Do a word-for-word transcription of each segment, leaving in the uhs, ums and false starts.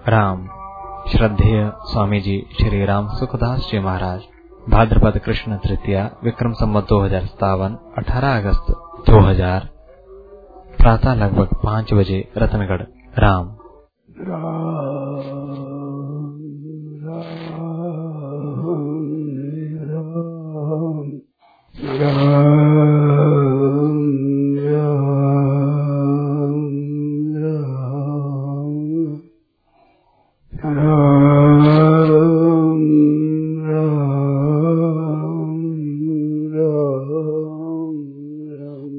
राम। श्रद्धेय स्वामी जी श्री राम सुखदास जी महाराज। भाद्रपद कृष्ण तृतीया, विक्रम संवत दो हजार सत्तावन, अठारह अगस्त दो हजार, प्रातः लगभग पाँच बजे, रतनगढ़। राम। राम राम राम राम।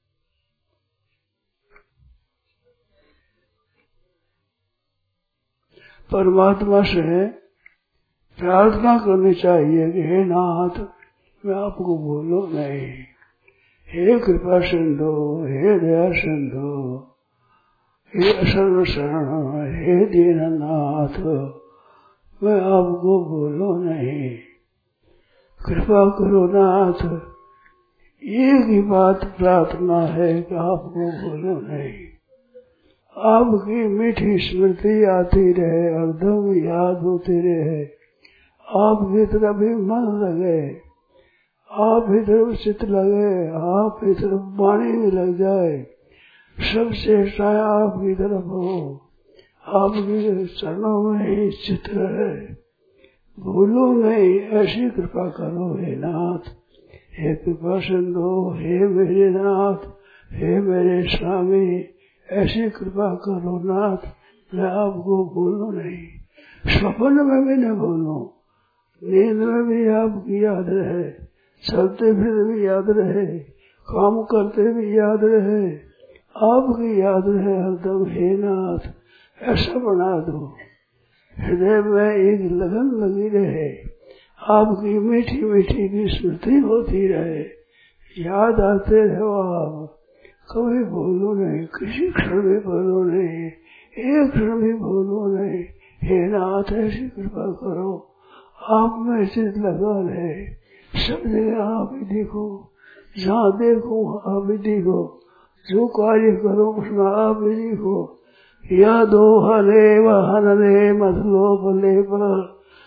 परमात्मा से प्रार्थना करनी चाहिए कि हे नाथ, मैं आपको भूलो नहीं। हे कृपा सिंधु, हे दया सिंधु, हे सर्व शरण, हे दीननाथ, मैं आपको भूलो नहीं। कृपा करो नाथ। एक ही बात प्रार्थना है कि आपको भूलो नहीं। आपकी मीठी स्मृति आती रहे, हरदम याद होती रहे, आपकी तरफ भी मन लगे, आप ही तरफ चित लगे, आप ही तरफ वाणी भी लग जाए, सब चेष्टाएं आपकी तरफ हो, आपकी चरणों में ही चित रहे, भूलो नहीं। ऐसी कृपा करो हे नाथ। हे कृपा सिंधु, हे मेरे नाथ, हे मेरे स्वामी, ऐसी कृपा करो नाथ, मैं आपको भूलूं नहीं। स्वप्न में भी न भूलूं, नींद में भी आपकी याद रहे, चलते फिर भी याद रहे, काम करते भी याद रहे, आपकी याद रहे हरदम हे नाथ। ऐसा बना दो हृदय में एक लगन लगी रहे, आपकी मीठी मीठी की स्मृति होती रहे, याद आते रहो आप, कभी भूलो नहीं, किसी क्षण भी भूलो नहीं, एक क्षण भी भूलो नहीं। हे नाथ, ऐसी कृपा करो, आप में चित लगा रहे, सब जगह आप ही देखो, जहाँ देखो आप ही देखो, जो कार्य करो उसमें आप ही देखो। यादो हरे वहने मतलोप ले पर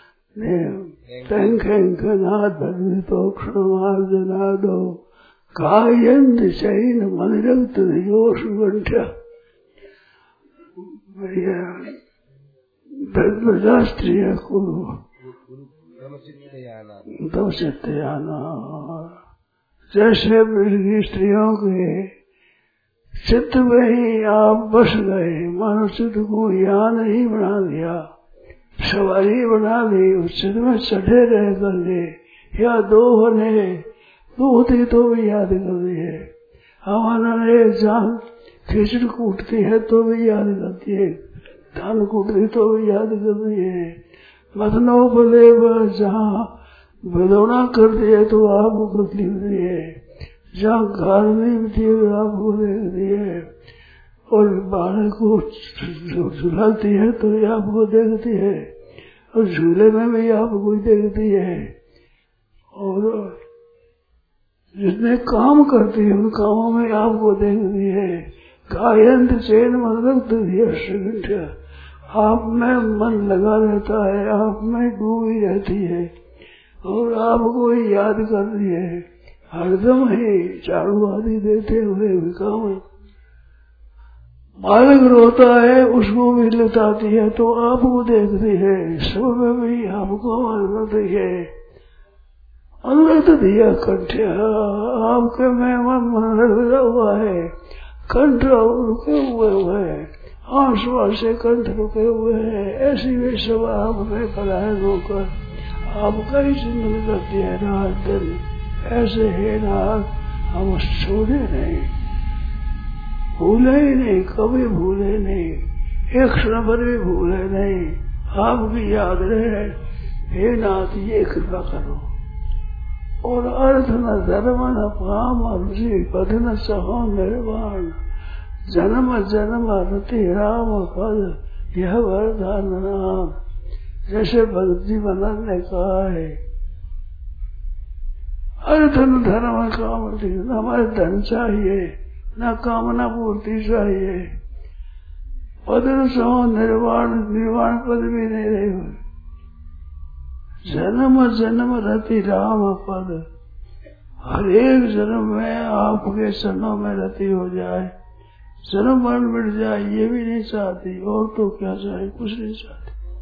तो क्षणमार्जना दो कायंद चैन मनरक्त योश गंठा। धर्मशास्त्रीय कुरु दो चित्तयाना। जैसे मृगी स्त्रियों के चित्त में ही आप बस गए, मानो चित्त को यहाँ नहीं बना लिया, सवारी बना ली, उस चित्त में चढ़े रह कर ले, या दो होने दो थी तो भी याद कर दिए, हमारे जान खिचड़ कूटती है तो भी याद करती है, धान कूटती तो भी याद करती है, मतनो बोले वह जहाँ बदौना करती है तो आपको करती होती है, जहाँ घर में भी आपको देखती है, और बालक को झुलाती है तो आपको देखती है, और झूले में भी आपको देखती है, और जितने काम करती है उन कामों में आपको देखती है। गायंत चैन मनरक्त, आप में मन लगा रहता है, आप में डूबी रहती है, और आपको ही याद करती है, हरदम ही झाड़ू आदि देते हुए भी काम। बालक रोता है, उसको भी लताती है तो आपको देखती है, सब में भी आपको अनुमत है, अनुमत दिया कंठ आपके में मन लगा हुआ है, कंठ रुके हुए हुए, आंसू से कंठ रुके हुए हैं, ऐसी वे सब आप में पलायन होकर आपका ही जिंदगी करती है रात दिन। ऐसे है नाथ, हम छोड़े नहीं, भूले ही नहीं, कभी भूले नहीं, एक क्षण पर भी भूले नहीं, आपकी याद रहे। हे नाथ, ये कृपा करो। और अर्थ न धर्म न काम रुचि पद न सहो निर्वाण, जन्म जन्म रति राम पद यह वरदान नाम। जैसे भगत जी मनन ने कहा है, अर्थ न धर्म काम न हमारे धन चाहिए, न कामना पूर्ति चाहिए, पद सो निर्वाण निर्वाण पद भी नहीं रहे। जन्म जन्म रति राम पद, हर एक जन्म में आपके चरणों में रति हो जाए, जन्म मरण मिट जाए, ये भी नहीं चाहती। और तो क्या चाहे, कुछ नहीं चाहती।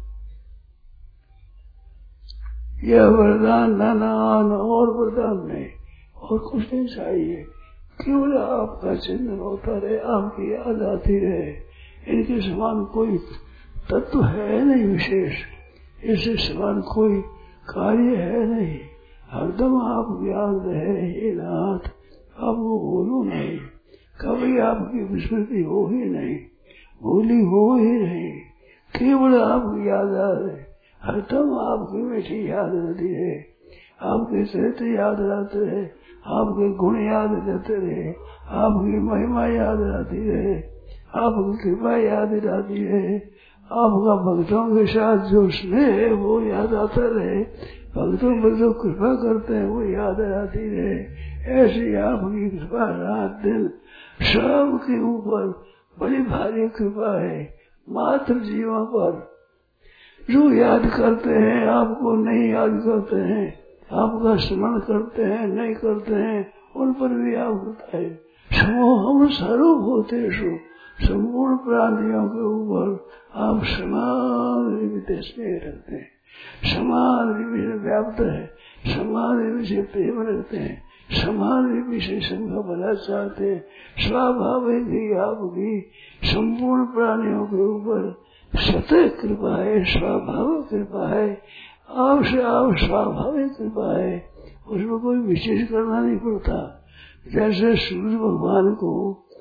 यह वरदान नान और वरदान नहीं, और कुछ नहीं चाहिए। केवल आपका चिंतन होता रहे, आपकी याद आती रहे। इनके समान कोई तत्व है नहीं विशेष, इससे समान कोई कार्य है नहीं। हरदम आप याद रहे हे नाथ, आपको भूलो नहीं, कभी आपकी विस्मृति हो ही नहीं, भूली हो ही नहीं। केवल आपकी याद आ रहे, हरदम आपकी मीठी याद रहती है, आपके चरित्र याद रहते रहे, आपके गुण याद रहते रहे, आपकी महिमा याद रहती रहे, आपकी कृपा याद रहती रहे, आपका भक्तों के साथ जो स्नेह है वो याद आता रहे, भक्तों पर जो कृपा करते हैं वो याद आती रहे। ऐसी आपकी कृपा रात दिन सबके ऊपर बड़ी भारी कृपा है। मात्र जीवों पर जो याद करते हैं, आपको नहीं याद करते हैं, आपका स्मरण करते हैं नहीं करते हैं, उन पर भी आप होता है। हम सर्वभूतेषु, संपूर्ण प्राणियों के ऊपर आप समान स्नेह रखते हैं, समान विषय व्याप्त है, समान विषय प्रेम रखते हैं, समान विषय संग भला चाहते हैं। स्वाभाविक ही आपकी संपूर्ण प्राणियों के ऊपर स्वतः कृपा है, स्वाभाविक कृपा है, आपसे आप स्वाभाविक कृपा है, उसमें कोई विशेष करना नहीं पड़ता। जैसे सूर्य भगवान को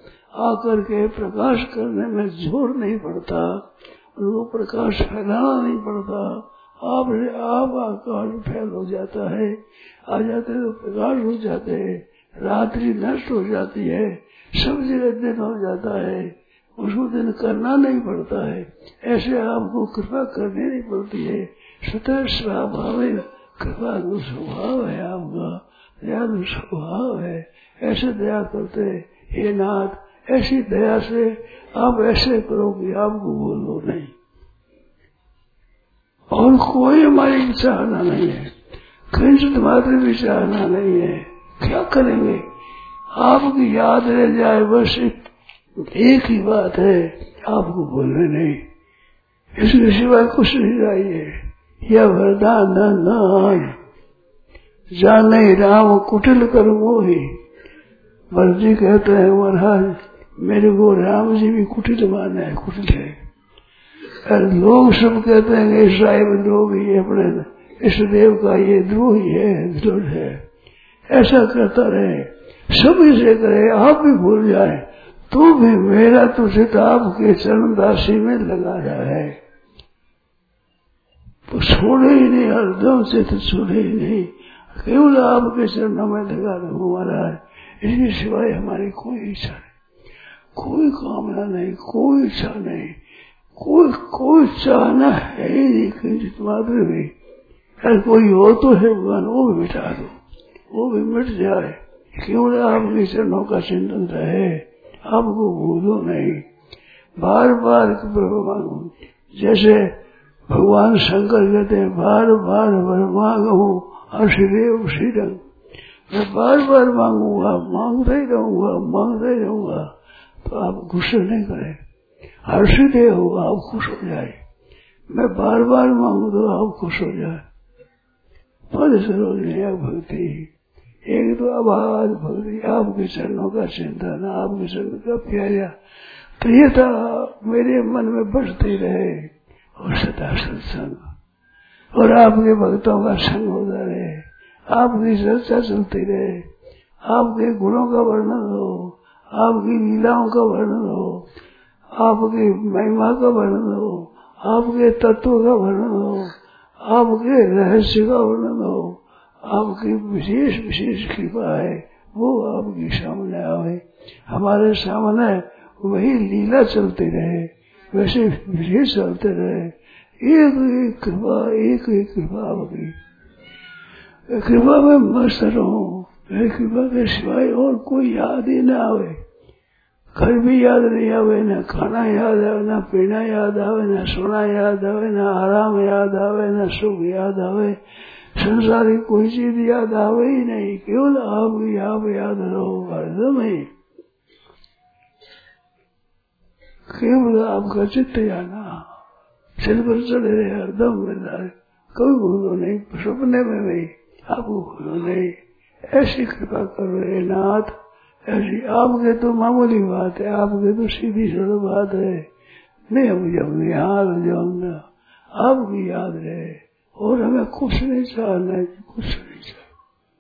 आकर के प्रकाश करने में जोर नहीं पड़ता, उनको प्रकाश फैलाना नहीं पड़ता, आप आप आकाश फैल हो जाता है, आ जाते तो प्रकाश हो जाते हैं, रात्रि नष्ट हो जाती है, सब जगह दिन हो जाता है, उसको दिन करना नहीं पड़ता है। ऐसे आपको कृपा करनी नहीं पड़ती है, स्वतः स्वाभाविक कृपा स्वभाव है आपका, दयालु स्वभाव है। ऐसे दया करते हे नाथ, ऐसी दया से आप ऐसे करो कि आपको बोलो नहीं, और कोई हमारी चाहना नहीं है, किंचित मात्र भी चाहना नहीं है। क्या करेंगे, आपकी याद रह जाए, बस एक ही बात है, आपको बोलने नहीं, इसके सिवाय कुछ नहीं चाहिए। यह वरदान नान जाने राम कुटिल कर मोही। भरत कहते हैं महाराज मेरे को राम जी भी कुटिल माना है, कुटिल है। लोग सब कहते हैं साहिब लोग ये अपने इस देव का ये द्रोही है, द्रोह है, ऐसा करता रहे, सब इसे करे, आप भी भूल जाए तो भी मेरा तो चित आपके चरण दासी में लगा रहा है, तो छोड़े ही नहीं, हरदम से तो छोड़े ही नहीं, केवल आपके चरणों में लगा रहूं महाराज। इसके सिवाय हमारी कोई इच्छा नहीं, कोई कामना नहीं, कोई इच्छा नहीं, कोई कोई चाहना है ही नहीं किंचित मात्र भी। अगर कोई हो तो है भगवान, वो भी मिटा दो, वो भी मिट जाए, केवल आपके चरणों का चिंतन रहे, आपको भूलो नहीं। बार बार प्रभु मांगो, जैसे भगवान शंकर कहते हैं बार बार वर मांगू हर्षदेव श्रीरंग, मैं बार बार मांगूंगा, मांगता ही रहूंगा, मांगता ही रहूंगा, तो आप गुस्सा नहीं करें, हर्षदेव होगा, आप खुश हो जाए। मैं बार बार मांगू तो आप खुश हो जाए। पद सरोजनी भक्ति, एक तो आवाज भक्ति, आपके चरणों का चिंतन, आपके चरण का प्यारा प्रियता मेरे मन में बसती रहे, और सदा सत्संग, और आपके भक्तों का संग होता रहे, आपकी चर्चा चलती रहे, आपके गुणों का वर्णन हो, आपकी लीलाओं का वर्णन हो, आपकी महिमा का वर्णन हो, आपके तत्व का वर्णन हो, आपके रहस्य का वर्णन हो, आपकी विशेष विशेष कृपा है वो आपके सामने आवे, हमारे सामने वही लीला चलती रहे, वैसे विशेष चलते रहे, एक एक कृपा, एक एक कृपा आपकी कृपा में मस्त रहूं, कृपा के सिवाय और कोई याद ही न आवे, घर भी याद नहीं आवे, न खाना याद आवे, न पीना याद आवे, न सोना याद आवे, न आराम याद आवे, न सुख याद आवे, संसारी कोई चीज याद आवे ही नहीं। केवल आप ही आप याद रहो हरदम ही। केवल आपका चित्त जाना सिर पर चढ़े रहे हरदम। कभी भूलो नहीं, सपने में भी आपको भूलो नहीं। ऐसी कृपा करो हे नाथ। ऐसी आपके तो मामूली बात है, आपके तो सीधी सड़क बात है। नहीं हम जब निहाल जाऊंगा आपकी याद रहे, और हमें कुछ नहीं चाहना, कुछ नहीं चाहिए।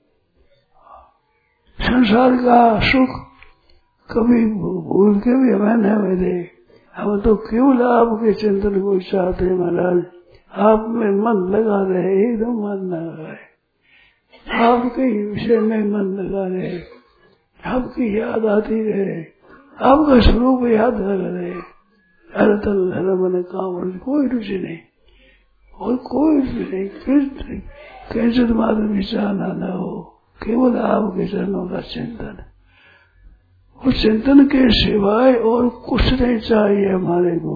संसार का सुख कभी भूल के भी हमें न मिले। हम तो केवल आपके चिंतन को चाहते महाराज। आप में मन लगा रहे, एकदम मन लगा रहे, आपके विषय में मन लगा रहे, आपकी याद आती रहे, आपका स्वरूप याद लगा रहे। अरतल धर्म मन काम कोई रुचि नहीं, और कोई रुचि नहीं। फिर कैसे तुम्हारा विचार न हो, केवल आपके चरणों का चिंतन। और चिंतन के सिवाय और कुछ नहीं चाहिए हमारे को।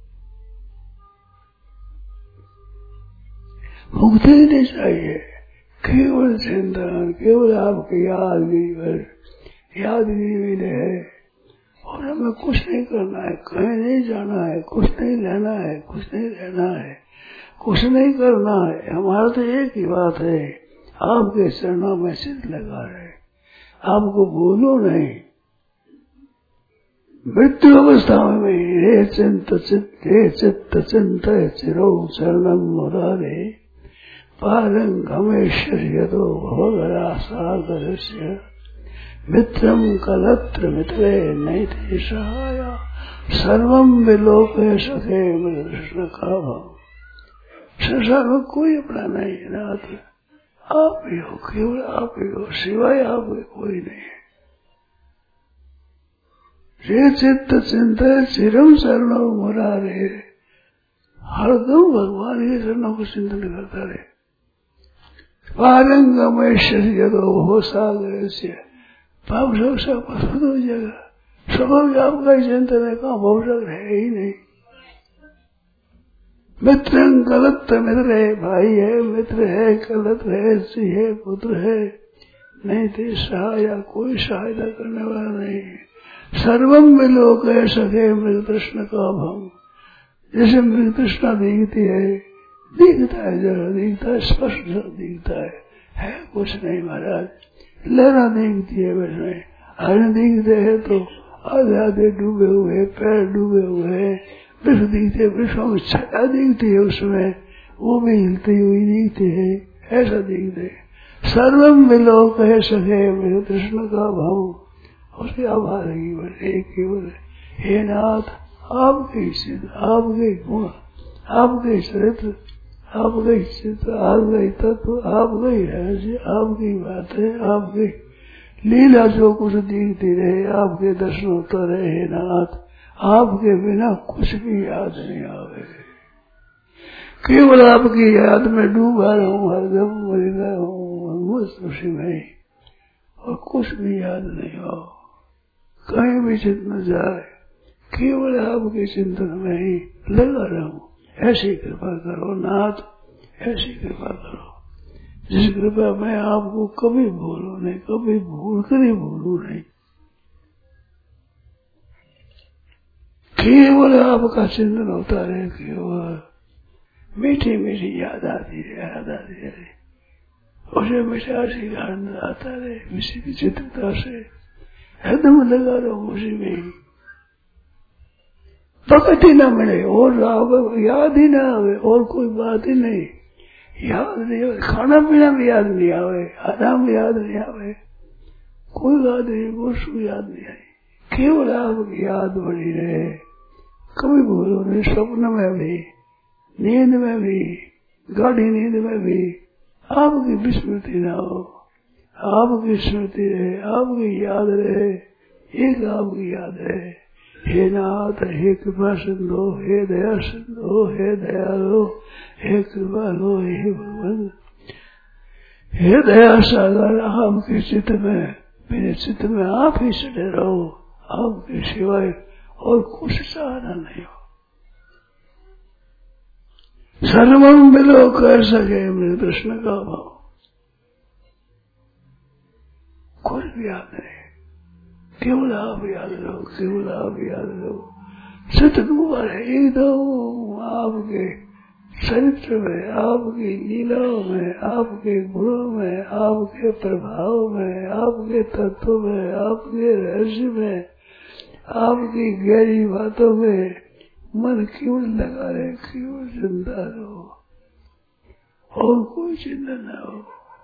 मुक्ति नहीं चाहिए, केवल चिंतन, केवल आपकी यादगिरी यादगिरी में है। और हमें कुछ नहीं करना है, कहीं नहीं जाना है, कुछ नहीं लेना है, कुछ नहीं रहना है, कुछ नहीं करना है। हमारा तो एक ही बात है, आपके चरणों में चित्त लगा रहे, आपको बोलो नहीं। मृत्यु अवस्था में हे चिंत चित्त हे चित्त चिंत चिरो चरणम मुरारे पारंगमेश्वर यदो भोगरा सागरस्य मित्रम कलत्र मित्रे नैते सहाया सर्वम विलोके सखे कृष्ण का भाव। संसार में कोई अपना नहीं है, नाथ आप ही हो, केवल आप ही हो, सिवाय आपके कोई नहीं है। रे चित्त चिंता चिरम चरणों मुरारे, हरदम भगवान के चरणों को चिंतन करता रहे। पारंगमेश्वर हो सागर से पाप सब सब पसंद हो जाएगा। स्वभाव आपका ही चिंतन है, कहाँ भौसक है ही नहीं। मित्र गलत मित्र है, भाई है, मित्र है, गलत है, सी है, पुत्र है, नहीं थे सहाया, कोई सहायता करने वाला नहीं है। सर्वम में लोग सके मृग कृष्ण का भाव। जैसे मृग कृष्णा दिखती है, दिखता है, जरा दिखता है, स्पष्ट दिखता है, है कुछ नहीं महाराज। लहरा दिखती है, वैसे हरण दिखते हैं तो आधे आधे डूबे हुए, पैर डूबे हुए, वृक्ष दिखते, वृक्षों में छाया दिखती है, उसमें वो भी हिलती हुई दिखती है, ऐसा दिखते। सर्वम में लोग सके मृग कृष्ण का भाव। उसके आभार है केवल हे नाथ, आपके सिद्ध, आपके गुण, आपके चरित्र, आपके चित्र, आपके तत्व, आपके रहस्य, आपकी बातें, आपकी लीला जो कुछ दिखती रहे, आपके दर्शन होता रहे हे नाथ। आपके बिना कुछ भी याद नहीं आवे, केवल आपकी याद में डूबा रहूं, हरदम मरीदा हूँ उसी में, और कुछ भी याद नहीं हो, कहीं भी चिंत न जाए, केवल आपके चिंतन में ही लगा रहूं। ऐसी कृपा करो नाथ, ऐसी कृपा करो जिस कृपा में आपको कभी भूलू नहीं, कभी भूल कर ही भूलू नहीं। केवल आपका चिंतन होता रहे, केवल मीठी मीठी याद आती है, याद आती है, उसे मिठासी का आनंद आता रहे, किसी की चित्रता से एकदम लगा रहो उसी में, वक्त ही न मिले और याद ही ना आवे, और कोई बात ही नहीं, याद नहीं आवे, खाना पीना भी याद नहीं आवे, आराम भी याद नहीं आवे, कोई बात नहीं, कुछ याद नहीं आई, केवल आपकी याद बनी रहे, कभी भूलो नहीं। स्वप्न में भी, नींद में भी, गाढ़ी नींद में भी आपकी विस्मृति न हो, आपकी स्मृति रहे, आपकी याद रहे, एक आपकी याद रहे। हे नाथ, हे कृपा सिंधु, हे दया सिंधु, हे दयालु, हे कृपा लो, हे भगवान, हे दया सागर, आपके चित्त में, मेरे चित्त में आप ही सटे रहो, आपके सिवाय और कुछ चाहना नहीं हो। सर्वम मिलो कर सके मेरे कृष्ण का भाव, कुछ भी याद नहीं, केवल आप याद रहो, केवल आप याद रहो। सतगुरु है एकदम आपके चरित्र में, आपकी लीलाओं में, आपके गुणों में, आपके प्रभाव में, आपके तत्व में, आपके रहस्य में, आपकी गहरी बातों में मन क्यों लगा रहे, क्यों चिंता रहो और कोई चिंता न हो।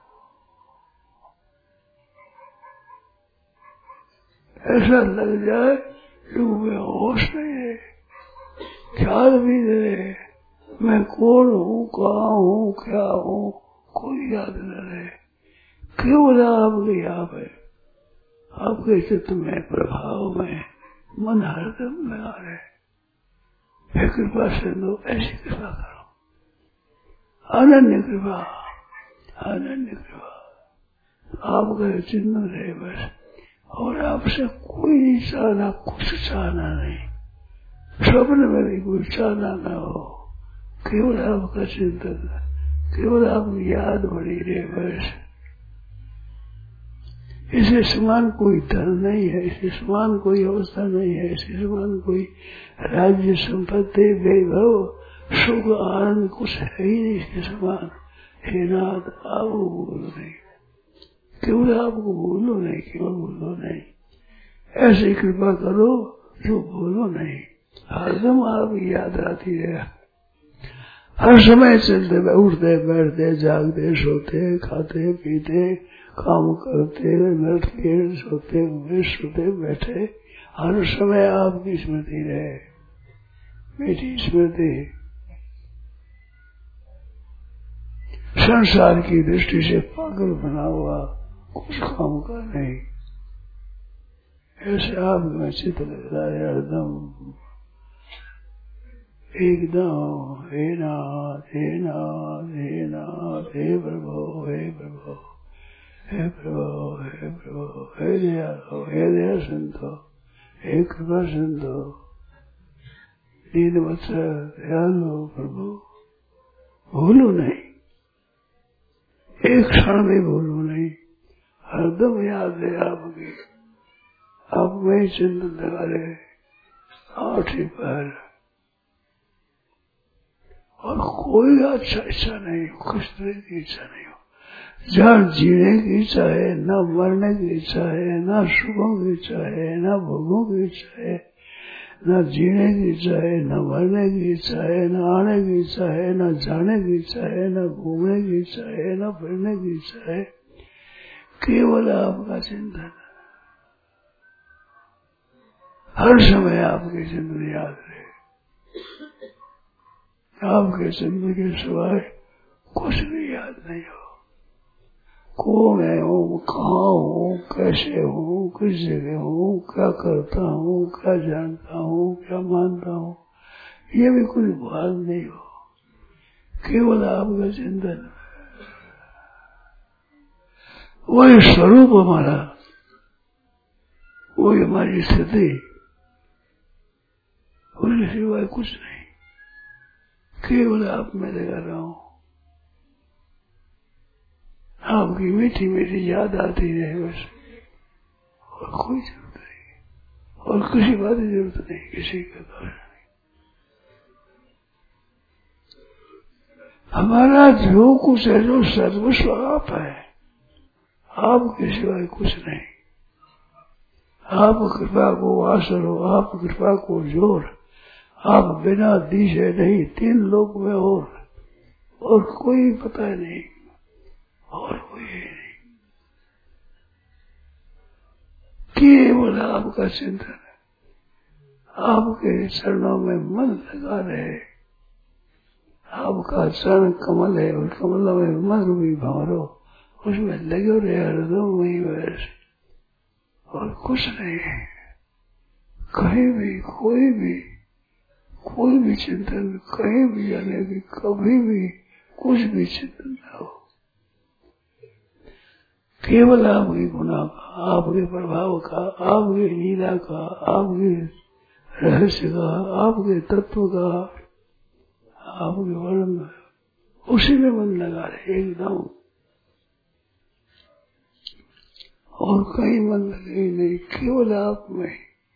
ऐसा लग जाए लोग में होश नहीं है, ख्याल भी नहीं है मैं कौन हूँ, कहाँ हूँ, क्या हूँ, कोई याद न रहे। केवल आपके आप है, आपके चित्त में, प्रभाव में मन हरदम लगा रहे। हे कृपा सिंधु ऐसी कृपा करो, अनन्य कृपा, अनन्य कृपा। आपका चिन्ह रहे बस, और आपसे कोई नहीं चाहना, कुछ चाहना नहीं, स्वप्न में भी कोई चाहना न हो, केवल आपका चिंतन, केवल आपकी याद बड़ी रहे बस। इसे समान कोई धन नहीं है, इसे समान कोई अवस्था नहीं है, इसे समान कोई राज्य संपत्ति वैभव सुख आनंद कुछ है ही नहीं इसके समान। हे नाथ आपको बोलो नहीं, केवल आपको बोलो नहीं, केवल बोलो नहीं। ऐसी कृपा करो जो बोलो नहीं, हरदम आप याद आती है, हर समय चलते उठते बैठते जागते सोते खाते पीते काम करते बैठते सोते हुए सोते बैठे हर समय आपकी स्मृति रहे, मेरी स्मृति। संसार की दृष्टि से पागल बना हुआ कुछ काम का नहीं, ऐसे आप में चित्त लग रहा है हरदम एकदम। हे नाथ, हे नाथ, हे नाथ, हे प्रभु, हे प्रभु, हे प्रभु, हे प्रभु, हे दयालु, हे दया सिंधु, हे कृपा सिंधु, दीनवत्सल दयालु प्रभु, भूलो नहीं, एक क्षण में भूलो नहीं, हरदम याद है आपकी, आप में चिंतन लगा रहे आठी पर, और कोई अच्छा इच्छा नहीं हो, खुश रहने की इच्छा नहीं हो। जहाँ जीने की इच्छा है, न मरने की इच्छा है, न सुखों की इच्छा है, न भोगों की इच्छा है, न जीने की इच्छा है, न मरने की इच्छा है, न आने की इच्छा है, न जाने की इच्छा है, न घूमने की इच्छा है, न फिरने की इच्छा है, केवल आपका चिंतन। हर समय आपके चिंतन याद रहे, आपके चिंतन के सिवाय कुछ भी याद नहीं हो। कौन है हूँ, कहाँ हूँ, कैसे हूँ, किस जगह हूँ, क्या करता हूँ, क्या जानता हूँ, क्या मानता हूँ, ये भी कुछ बात नहीं हो, केवल आपका चिंतन। वही स्वरूप हमारा, वही हमारी स्थिति, उसके सिवाय कुछ नहीं, केवल आप में लगा रहा हूं। आपकी मीठी मीठी याद आती रहे बस, और कोई जरूरत नहीं, और किसी बात की जरूरत नहीं, किसी का कारण नहीं। हमारा जो कुछ है, जो सर्वस्व आप है, आपके सिवाय कुछ नहीं। आप कृपा को आसरो, आप कृपा को जोर, आप बिना दीजे नहीं, तीन लोक में और और कोई पता नहीं, और कोई नहीं, केवल आपका चिंतन है। आपके चरणों में मन लगा रहे, आपका चरण कमल है, और कमल में मन भी भंवरो, उसमें लगे रहे हरदम वही बस, और कुछ नहीं है। कहीं भी कोई भी कोई भी चिंतन, कहीं भी जाने की, कभी भी कुछ भी चिंतन न हो, केवल आपकी गुणा का, आपके प्रभाव का, आपकी लीला का, आपके रहस्य का, आपके तत्व का, आपके वर्णन, उसी में मन लगा रहे एकदम, और कहीं मन लगे नहीं, केवल आप में।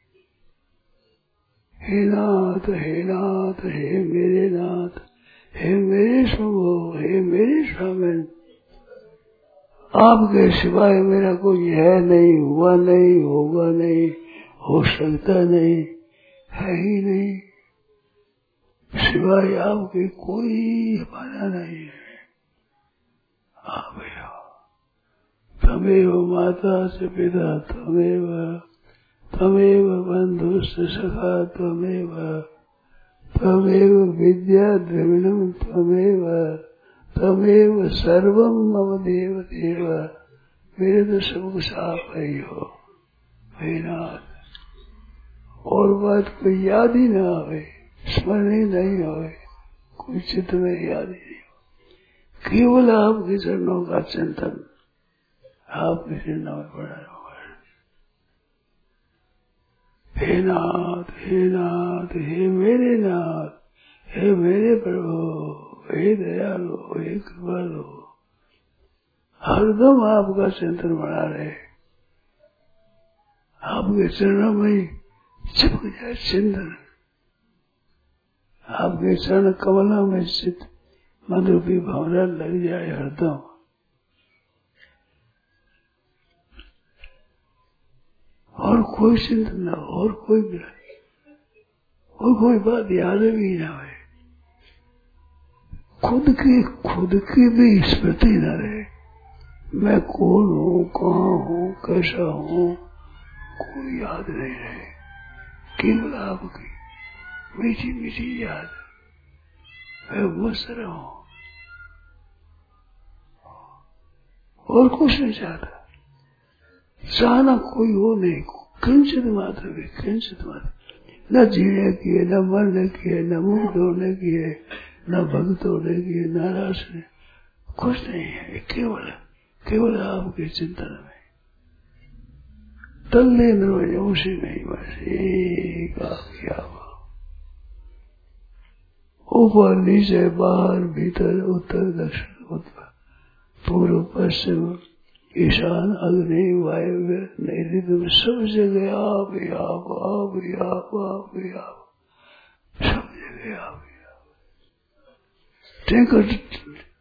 हे नाथ, हे नाथ, हे मेरे नाथ, हे मेरे शंभो, हे मेरे स्वामी, आपके सिवाय मेरा कोई है नहीं, हुआ नहीं, होगा नहीं, हो सकता नहीं, है ही नहीं। सिवाय आपके कोई हमारा नहीं है। आप हो, तमेव माता से पिता तमेव, तमेव बंधु से सखा तमेव, तमेव विद्या द्रविणम तमेव, तमेव सर्वम मम देव देव। मेरे तो सब कुछ आप ही हो हे नाथ। और बात कोई याद ही ना आवे, स्मरण ही नहीं आवे, कोई चित्त में याद ही नहीं हो, केवल आपके चरणों का चिंतन, आपके चरणों में पड़ा हुआ। हे नाथ, हे नाथ, हे मेरे नाथ, हे मेरे प्रभु, हे दयालु, हे कृपालु, हरदम आपका चिंतन बना रहे, आपके चरणों में चिपक जाए चिंतन, आपके चरण कमलों में चित मधुपी भंवरा लग जाए हरदम। और कोई चिंतन न हो, और कोई और कोई बात याद भी ना आए, खुद की खुद की भी स्मृति न रहे, मैं कौन हूँ, कहाँ हूँ, कैसा हूँ, कोई याद नहीं रहे, केवल आपकी मीठी मीठी याद, मैं मस्त रहूं और कुछ नहीं चाहता, चाहना कोई हो नहीं, किंचित मात्र भी, किंचित मात्र, न जीने की है, न मरने की है, न मुक्त होने की है, न भक्त होने की है, न रास है, कुछ नहीं है, केवल केवल आपके चिंतन में तल्ले में, उसी में ही बस एक आपकी आवा, ऊपर नीचे बाहर भीतर उत्तर दक्षिण उत्तर पूर्व पश्चिम ईशान अग्नि वायव्य नैऋत्य, सब जगह आप ही आप, आप ही आप, आप ही आप, सब जगह आप ही आप। टिकट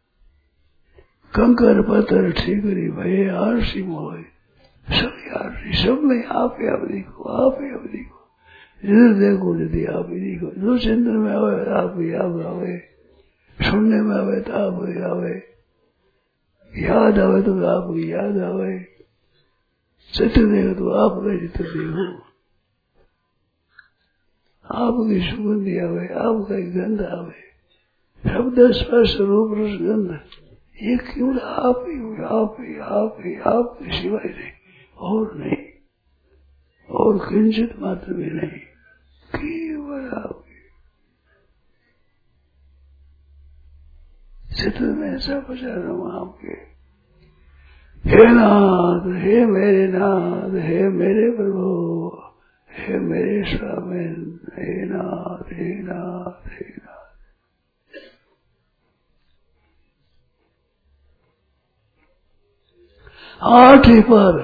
कंकर पत्थर ठीकरी भय आरसी मोह, सब आरसी, सब में आप ही आप दिखो, आप ही आप दिखो, जिधर देखो यदि आप ही दिखो, जो चिंतन में आवे आप ही आप आवे, सुनने में आवे तो आप ही आवे, याद आवे तो आपकी याद आवे, चित्र देखो तो आपका चित्र देखो, आपकी सुगंधी आवे, आपका गंध आवे, शब्द स्पर्श रूप रस गंध, ये केवल आप ही हो, आप ही आप ही आप के सिवाय नहीं, और नहीं, और किंचित मात्र भी नहीं, केवल आप ही। चित्र में ऐसा बचा रहा हूं आपके, हे नाथ, हे मेरे नाथ, हे मेरे प्रभु, हे मेरे स्वामी, हे नाथ, हे नाथ, हे नाथ। आठवीं पर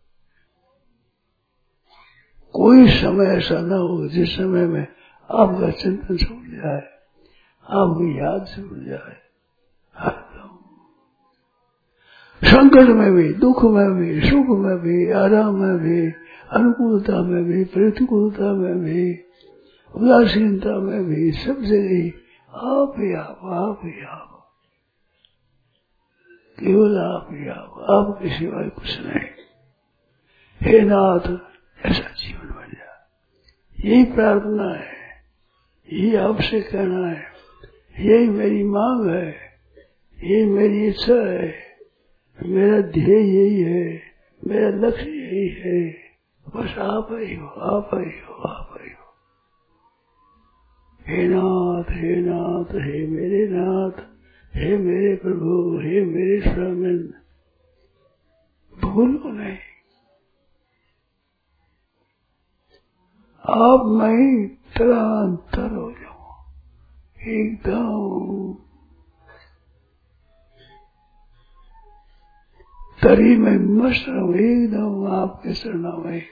कोई समय ऐसा न हो जिस समय में आपका चिंतन छूट जाए, आपकी याद छूट जाए, संकट में भी, दुख में भी, सुख में भी, आराम में भी, अनुकूलता में भी, प्रतिकूलता में भी, उदासीनता में भी, सब जगह आप ही आप, आप ही आप, केवल आप ही आप, आपके सिवाय कुछ नहीं। हे नाथ, ऐसा जीवन बन जाए, यही प्रार्थना है, यही आपसे कहना है, यही मेरी मांग है, यही मेरी इच्छा है, मेरा ध्येय यही है, मेरा लक्ष्य यही है, बस आप ही हो, आप ही हो, आप ही हो। हे नाथ, हे नाथ, हे मेरे नाथ, हे मेरे प्रभु, हे मेरे स्वामी, भूलो नहीं। आप मैं तरांतर हो जाओ एकदम, तरी में मस्त रहूं एकदम आपके शरण में,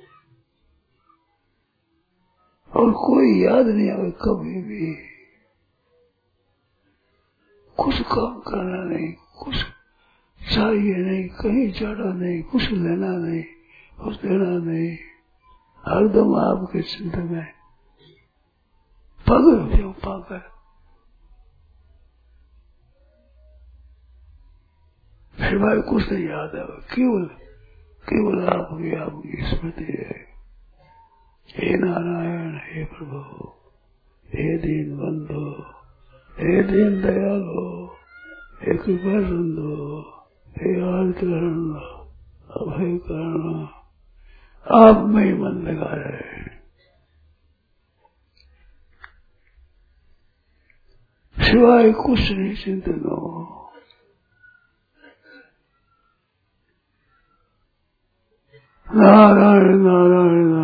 और कोई याद नहीं आवे कभी भी। कुछ काम करना नहीं, कुछ चाहिए नहीं, कहीं जाना नहीं, कुछ लेना नहीं, कुछ देना नहीं, हरदम आपके चिंतन में पागल हो जाओ, पागल। फिर भाई कुछ नहीं याद आवे, केवल केवल आपकी आपकी स्मृति है। हे नारायण, हे प्रभु, हे दीन बंधु, हे दीन दयालो, हे कृपा सिंधु, हे आर्त करण, अभय करण, आप में ही मन लगा रहे। सिवाय कुछ नहीं चिंतन हो। नारायण नारायण